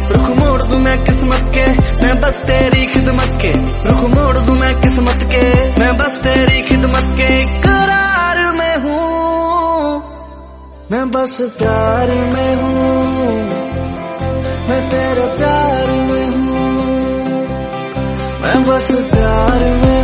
रुख मोड़ दूं मैं किस्मत के, मैं बस तेरी खिदमत के। रुख मोड़ दूं मैं किस्मत के, मैं बस तेरी खिदमत के। करार में हूँ मैं, बस प्यार में हूँ मैं, तेरे प्यार में हूँ मैं, बस प्यार में